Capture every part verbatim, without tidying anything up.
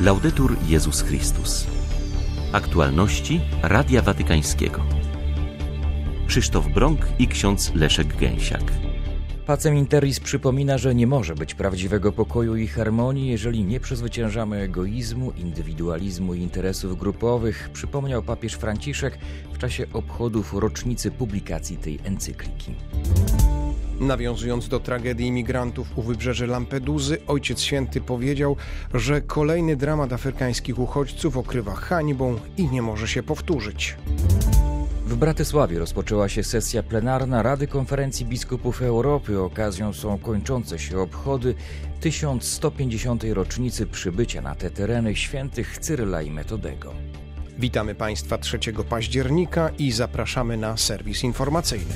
Laudetur Jezus Chrystus. Aktualności Radia Watykańskiego. Krzysztof Brąk i ksiądz Leszek Gęsiak. Pacem in Terris przypomina, że nie może być prawdziwego pokoju i harmonii, jeżeli nie przezwyciężamy egoizmu, indywidualizmu i interesów grupowych, przypomniał papież Franciszek w czasie obchodów rocznicy publikacji tej encykliki. Nawiązując do tragedii imigrantów u wybrzeży Lampeduzy, Ojciec Święty powiedział, że kolejny dramat afrykańskich uchodźców okrywa hańbą i nie może się powtórzyć. W Bratysławie rozpoczęła się sesja plenarna Rady Konferencji Biskupów Europy. Okazją są kończące się obchody tysiąc sto pięćdziesiątej rocznicy przybycia na te tereny świętych Cyryla i Metodego. Witamy Państwa trzeciego października i zapraszamy na serwis informacyjny.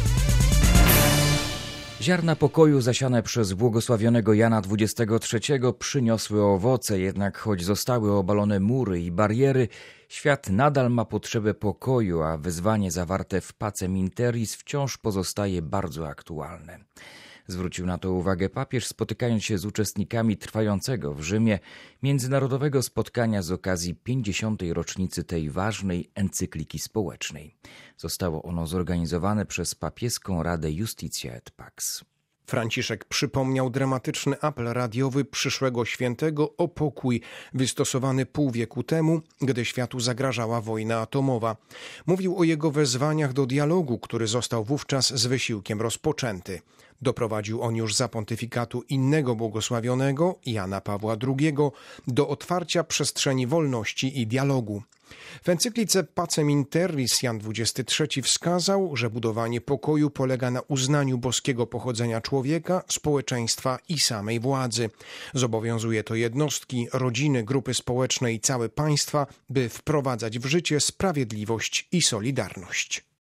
Ziarna pokoju zasiane przez błogosławionego Jana dwudziestego trzeciego przyniosły owoce, jednak choć zostały obalone mury i bariery, świat nadal ma potrzebę pokoju, a wyzwanie zawarte w Pacem in Terris wciąż pozostaje bardzo aktualne. Zwrócił na to uwagę papież, spotykając się z uczestnikami trwającego w Rzymie międzynarodowego spotkania z okazji pięćdziesiątej rocznicy tej ważnej encykliki społecznej. Zostało ono zorganizowane przez papieską Radę Iustitia et Pax. Franciszek przypomniał dramatyczny apel radiowy przyszłego świętego o pokój, wystosowany pół wieku temu, gdy światu zagrażała wojna atomowa. Mówił o jego wezwaniach do dialogu, który został wówczas z wysiłkiem rozpoczęty. Doprowadził on już za pontyfikatu innego błogosławionego, Jana Pawła drugiego, do otwarcia przestrzeni wolności i dialogu. W encyklice Pacem in Terris Jan dwudziesty trzeci wskazał, że budowanie pokoju polega na uznaniu boskiego pochodzenia człowieka, społeczeństwa i samej władzy. Zobowiązuje to jednostki, rodziny, grupy społeczne i całe państwa, by wprowadzać w życie sprawiedliwość i solidarność.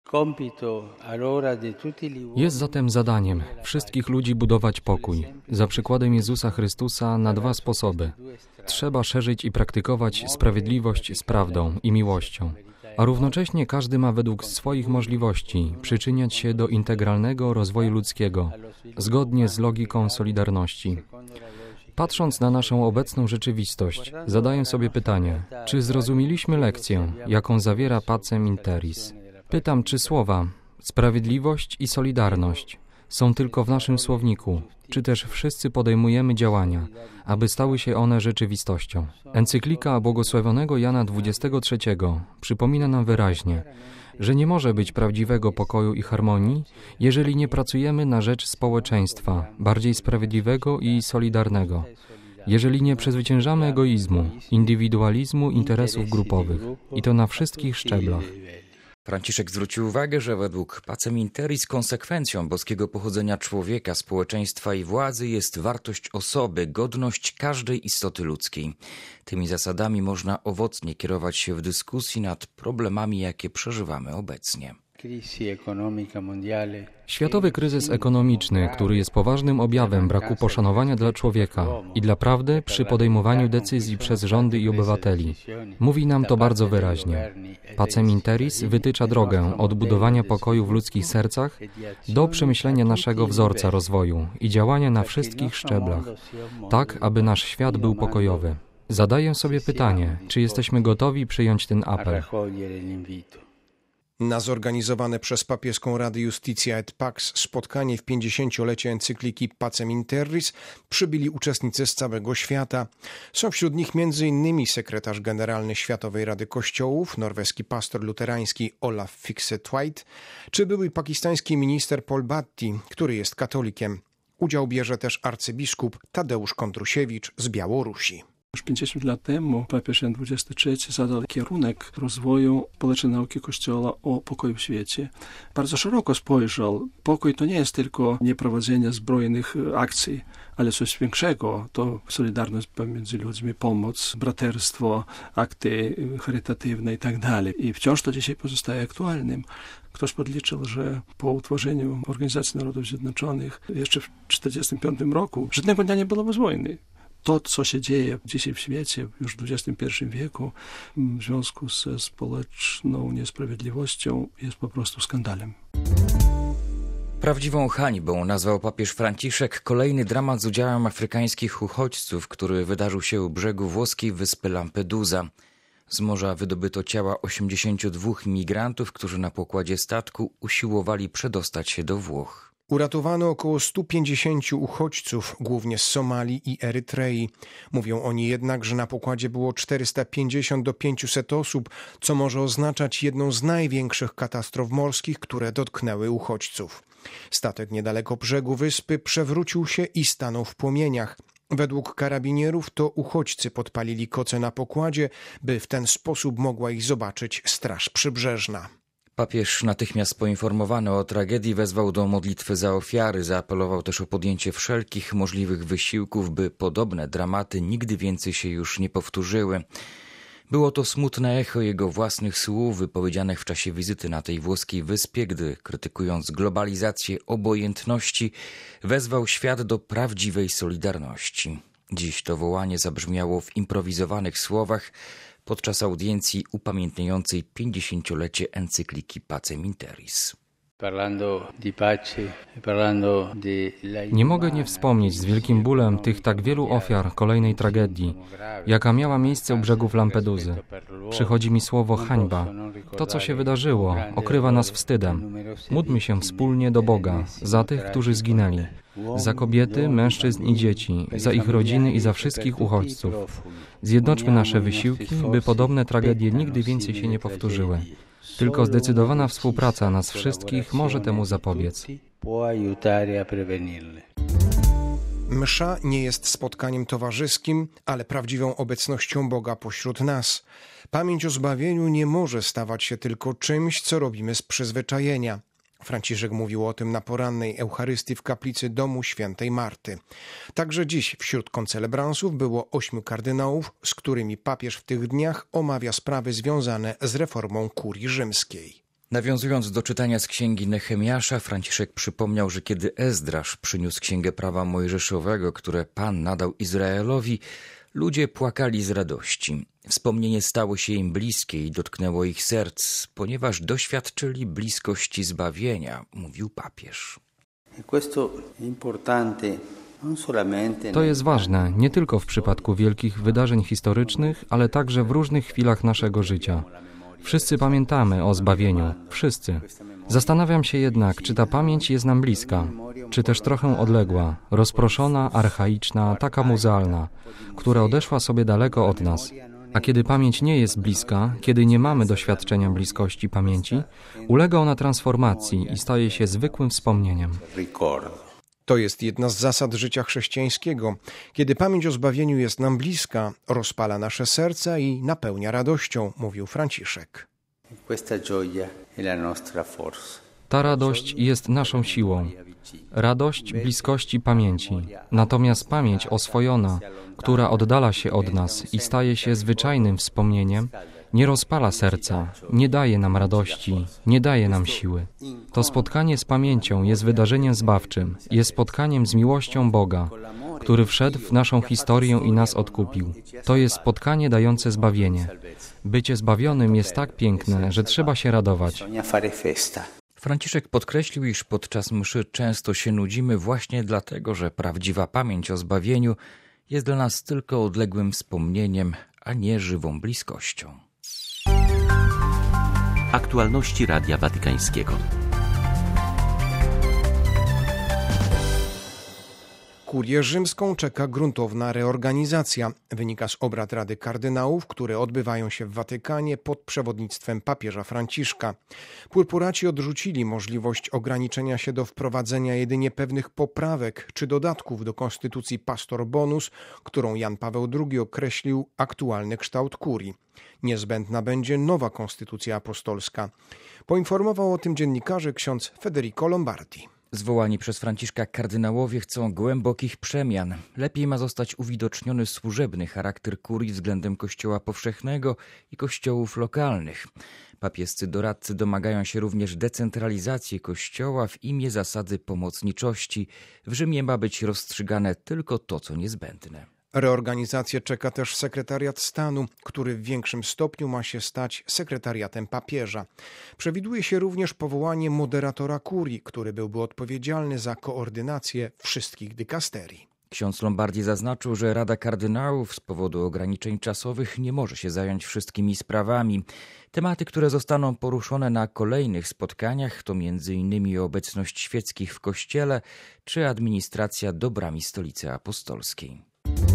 Jest zatem zadaniem wszystkich ludzi budować pokój, za przykładem Jezusa Chrystusa na dwa sposoby. Trzeba szerzyć i praktykować sprawiedliwość z prawdą i miłością, a równocześnie każdy ma według swoich możliwości przyczyniać się do integralnego rozwoju ludzkiego, zgodnie z logiką solidarności. Patrząc na naszą obecną rzeczywistość, zadaję sobie pytanie, czy zrozumieliśmy lekcję, jaką zawiera Pacem in Terris? Pytam, czy słowa sprawiedliwość i solidarność są tylko w naszym słowniku, czy też wszyscy podejmujemy działania, aby stały się one rzeczywistością. Encyklika błogosławionego Jana dwudziestego trzeciego przypomina nam wyraźnie, że nie może być prawdziwego pokoju i harmonii, jeżeli nie pracujemy na rzecz społeczeństwa, bardziej sprawiedliwego i solidarnego, jeżeli nie przezwyciężamy egoizmu, indywidualizmu, interesów grupowych, i to na wszystkich szczeblach. Franciszek zwrócił uwagę, że według Pacem in Terris konsekwencją boskiego pochodzenia człowieka, społeczeństwa i władzy jest wartość osoby, godność każdej istoty ludzkiej. Tymi zasadami można owocnie kierować się w dyskusji nad problemami, jakie przeżywamy obecnie. Światowy kryzys ekonomiczny, który jest poważnym objawem braku poszanowania dla człowieka i dla prawdy przy podejmowaniu decyzji przez rządy i obywateli, mówi nam to bardzo wyraźnie. Pacem in Terris wytycza drogę od budowania pokoju w ludzkich sercach do przemyślenia naszego wzorca rozwoju i działania na wszystkich szczeblach, tak aby nasz świat był pokojowy. Zadaję sobie pytanie, czy jesteśmy gotowi przyjąć ten apel. Na zorganizowane przez papieską Radę Iustitia et Pax spotkanie w pięćdziesięciolecie encykliki Pacem in Terris przybyli uczestnicy z całego świata. Są wśród nich między innymi sekretarz generalny Światowej Rady Kościołów, norweski pastor luterański Olaf Fikse-Tvedt, czy były pakistański minister Paul Bhatti, który jest katolikiem. Udział bierze też arcybiskup Tadeusz Kondrusiewicz z Białorusi. Już pięćdziesiąt lat temu papież Jan dwudziesty trzeci zadał kierunek rozwoju społecznej nauki Kościoła o pokoju w świecie. Bardzo szeroko spojrzał. Pokój to nie jest tylko nieprowadzenie zbrojnych akcji, ale coś większego. To solidarność pomiędzy ludźmi, pomoc, braterstwo, akty charytatywne i tak dalej. I wciąż to dzisiaj pozostaje aktualnym. Ktoś podliczył, że po utworzeniu Organizacji Narodów Zjednoczonych jeszcze w tysiąc dziewięćset czterdziestym piątym roku żadnego dnia nie było bez wojny. To, co się dzieje dzisiaj w świecie, już w dwudziestym pierwszym wieku, w związku ze społeczną niesprawiedliwością, jest po prostu skandalem. Prawdziwą hańbą nazwał papież Franciszek kolejny dramat z udziałem afrykańskich uchodźców, który wydarzył się u brzegu włoskiej wyspy Lampedusa. Z morza wydobyto ciała osiemdziesięciu dwóch imigrantów, którzy na pokładzie statku usiłowali przedostać się do Włoch. Uratowano około stu pięćdziesięciu uchodźców, głównie z Somalii i Erytrei. Mówią oni jednak, że na pokładzie było czterysta pięćdziesiąt do pięciuset osób, co może oznaczać jedną z największych katastrof morskich, które dotknęły uchodźców. Statek niedaleko brzegu wyspy przewrócił się i stanął w płomieniach. Według karabinierów to uchodźcy podpalili koce na pokładzie, by w ten sposób mogła ich zobaczyć Straż Przybrzeżna. Papież natychmiast poinformowany o tragedii wezwał do modlitwy za ofiary, zaapelował też o podjęcie wszelkich możliwych wysiłków, by podobne dramaty nigdy więcej się już nie powtórzyły. Było to smutne echo jego własnych słów wypowiedzianych w czasie wizyty na tej włoskiej wyspie, gdy, krytykując globalizację obojętności, wezwał świat do prawdziwej solidarności. Dziś to wołanie zabrzmiało w improwizowanych słowach podczas audiencji upamiętniającej pięćdziesięciolecie encykliki Pacem in Terris. Nie mogę nie wspomnieć z wielkim bólem tych tak wielu ofiar kolejnej tragedii, jaka miała miejsce u brzegów Lampedusy. Przychodzi mi słowo hańba. To, co się wydarzyło, okrywa nas wstydem. Módlmy się wspólnie do Boga za tych, którzy zginęli, za kobiety, mężczyzn i dzieci, za ich rodziny i za wszystkich uchodźców. Zjednoczmy nasze wysiłki, by podobne tragedie nigdy więcej się nie powtórzyły. Tylko zdecydowana współpraca nas wszystkich może temu zapobiec. Msza nie jest spotkaniem towarzyskim, ale prawdziwą obecnością Boga pośród nas. Pamięć o zbawieniu nie może stawać się tylko czymś, co robimy z przyzwyczajenia. Franciszek mówił o tym na porannej Eucharystii w kaplicy domu świętej Marty. Także dziś wśród koncelebransów było ośmiu kardynałów, z którymi papież w tych dniach omawia sprawy związane z reformą kurii rzymskiej. Nawiązując do czytania z księgi Nehemiasza, Franciszek przypomniał, że kiedy Ezdrasz przyniósł księgę prawa mojżeszowego, które Pan nadał Izraelowi, ludzie płakali z radości. Wspomnienie stało się im bliskie i dotknęło ich serc, ponieważ doświadczyli bliskości zbawienia, mówił papież. To jest ważne nie tylko w przypadku wielkich wydarzeń historycznych, ale także w różnych chwilach naszego życia. Wszyscy pamiętamy o zbawieniu, wszyscy. Zastanawiam się jednak, czy ta pamięć jest nam bliska, czy też trochę odległa, rozproszona, archaiczna, taka muzealna, która odeszła sobie daleko od nas. A kiedy pamięć nie jest bliska, kiedy nie mamy doświadczenia bliskości pamięci, ulega ona transformacji i staje się zwykłym wspomnieniem. To jest jedna z zasad życia chrześcijańskiego. Kiedy pamięć o zbawieniu jest nam bliska, rozpala nasze serca i napełnia radością, mówił Franciszek. Ta radość jest naszą siłą. Radość bliskości pamięci. Natomiast pamięć oswojona, która oddala się od nas i staje się zwyczajnym wspomnieniem, nie rozpala serca, nie daje nam radości, nie daje nam siły. To spotkanie z pamięcią jest wydarzeniem zbawczym, jest spotkaniem z miłością Boga, który wszedł w naszą historię i nas odkupił. To jest spotkanie dające zbawienie. Bycie zbawionym jest tak piękne, że trzeba się radować. Franciszek podkreślił, iż podczas mszy często się nudzimy właśnie dlatego, że prawdziwa pamięć o zbawieniu jest dla nas tylko odległym wspomnieniem, a nie żywą bliskością. Aktualności Radia Watykańskiego. Kurię rzymską czeka gruntowna reorganizacja. Wynika z obrad Rady Kardynałów, które odbywają się w Watykanie pod przewodnictwem papieża Franciszka. Purpuraci odrzucili możliwość ograniczenia się do wprowadzenia jedynie pewnych poprawek czy dodatków do konstytucji Pastor Bonus, którą Jan Paweł drugi określił aktualny kształt kurii. Niezbędna będzie nowa konstytucja apostolska. Poinformował o tym dziennikarze ksiądz Federico Lombardi. Zwołani przez Franciszka kardynałowie chcą głębokich przemian. Lepiej ma zostać uwidoczniony służebny charakter kurii względem Kościoła powszechnego i kościołów lokalnych. Papiescy doradcy domagają się również decentralizacji Kościoła w imię zasady pomocniczości. W Rzymie ma być rozstrzygane tylko to, co niezbędne. Reorganizację czeka też sekretariat stanu, który w większym stopniu ma się stać sekretariatem papieża. Przewiduje się również powołanie moderatora kurii, który byłby odpowiedzialny za koordynację wszystkich dykasterii. Ksiądz Lombardi zaznaczył, że Rada Kardynałów z powodu ograniczeń czasowych nie może się zająć wszystkimi sprawami. Tematy, które zostaną poruszone na kolejnych spotkaniach, to między innymi obecność świeckich w Kościele czy administracja dobrami Stolicy Apostolskiej.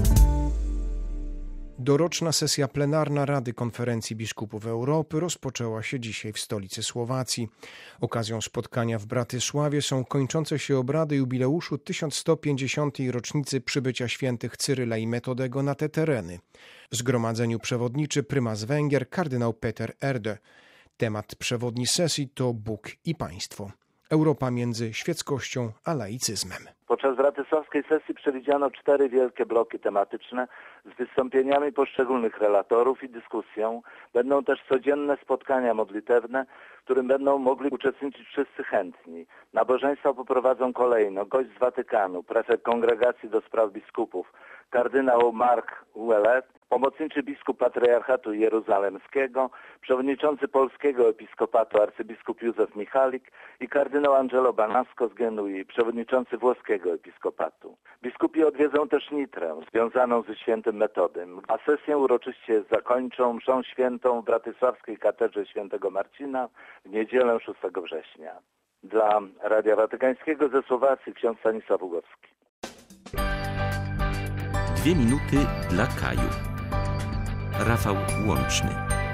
Doroczna sesja plenarna Rady Konferencji Biskupów Europy rozpoczęła się dzisiaj w stolicy Słowacji. Okazją spotkania w Bratysławie są kończące się obrady jubileuszu tysiąc sto pięćdziesiątej rocznicy przybycia świętych Cyryla i Metodego na te tereny. Zgromadzeniu przewodniczy prymas Węgier kardynał Peter Erde. Temat przewodni sesji to Bóg i państwo. Europa między świeckością a laicyzmem. Podczas bratysławskiej sesji przewidziano cztery wielkie bloki tematyczne z wystąpieniami poszczególnych relatorów i dyskusją. Będą też codzienne spotkania modlitewne, w którym będą mogli uczestniczyć wszyscy chętni. Nabożeństwa poprowadzą kolejno gość z Watykanu, prefekt Kongregacji do Spraw Biskupów, kardynał Mark Ouellet, pomocniczy biskup Patriarchatu Jeruzalemskiego, przewodniczący polskiego episkopatu arcybiskup Józef Michalik i kardynał Angelo Banasco z Genui, przewodniczący włoskiego episkopatu. Biskupi odwiedzą też Nitrę, związaną ze świętym Metodem, a sesję uroczyście zakończą mszą świętą w bratysławskiej katedrze świętego Marcina w niedzielę szóstego września. Dla Radia Watykańskiego ze Słowacji ksiądz Stanisław Ugowski. Dwie minuty dla Kaju. Rafał Łączny.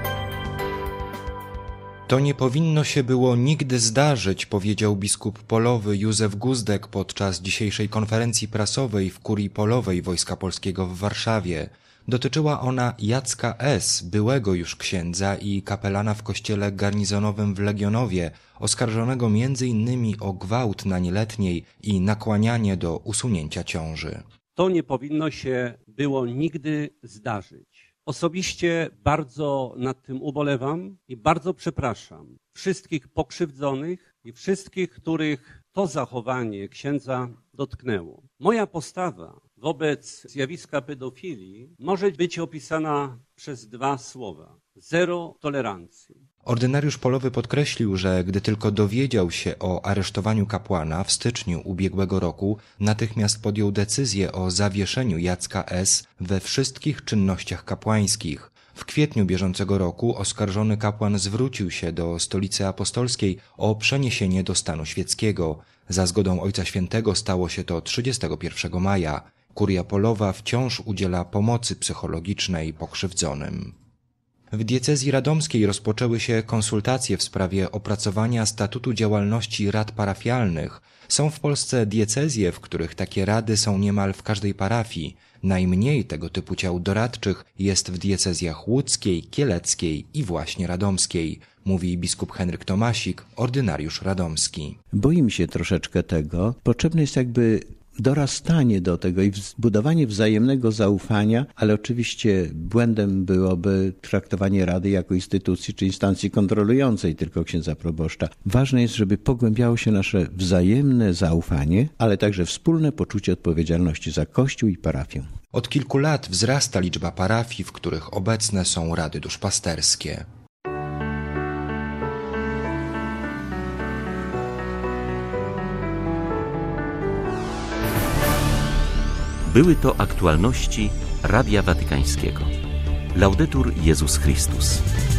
To nie powinno się było nigdy zdarzyć, powiedział biskup polowy Józef Guzdek podczas dzisiejszej konferencji prasowej w Kurii Polowej Wojska Polskiego w Warszawie. Dotyczyła ona Jacka S., byłego już księdza i kapelana w kościele garnizonowym w Legionowie, oskarżonego między innymi o gwałt na nieletniej i nakłanianie do usunięcia ciąży. To nie powinno się było nigdy zdarzyć. Osobiście bardzo nad tym ubolewam i bardzo przepraszam wszystkich pokrzywdzonych i wszystkich, których to zachowanie księdza dotknęło. Moja postawa wobec zjawiska pedofilii może być opisana przez dwa słowa. Zero tolerancji. Ordynariusz polowy podkreślił, że gdy tylko dowiedział się o aresztowaniu kapłana w styczniu ubiegłego roku, natychmiast podjął decyzję o zawieszeniu Jacka S. we wszystkich czynnościach kapłańskich. W kwietniu bieżącego roku oskarżony kapłan zwrócił się do Stolicy Apostolskiej o przeniesienie do stanu świeckiego. Za zgodą Ojca Świętego stało się to trzydziestego pierwszego maja. Kuria Polowa wciąż udziela pomocy psychologicznej pokrzywdzonym. W diecezji radomskiej rozpoczęły się konsultacje w sprawie opracowania statutu działalności rad parafialnych. Są w Polsce diecezje, w których takie rady są niemal w każdej parafii. Najmniej tego typu ciał doradczych jest w diecezjach łódzkiej, kieleckiej i właśnie radomskiej, mówi biskup Henryk Tomasik, ordynariusz radomski. Boimy się troszeczkę tego. Potrzebne jest jakby dorastanie do tego i budowanie wzajemnego zaufania, ale oczywiście błędem byłoby traktowanie Rady jako instytucji czy instancji kontrolującej tylko księdza proboszcza. Ważne jest, żeby pogłębiało się nasze wzajemne zaufanie, ale także wspólne poczucie odpowiedzialności za Kościół i parafię. Od kilku lat wzrasta liczba parafii, w których obecne są rady duszpasterskie. Były to aktualności Radia Watykańskiego. Laudetur Jezus Chrystus.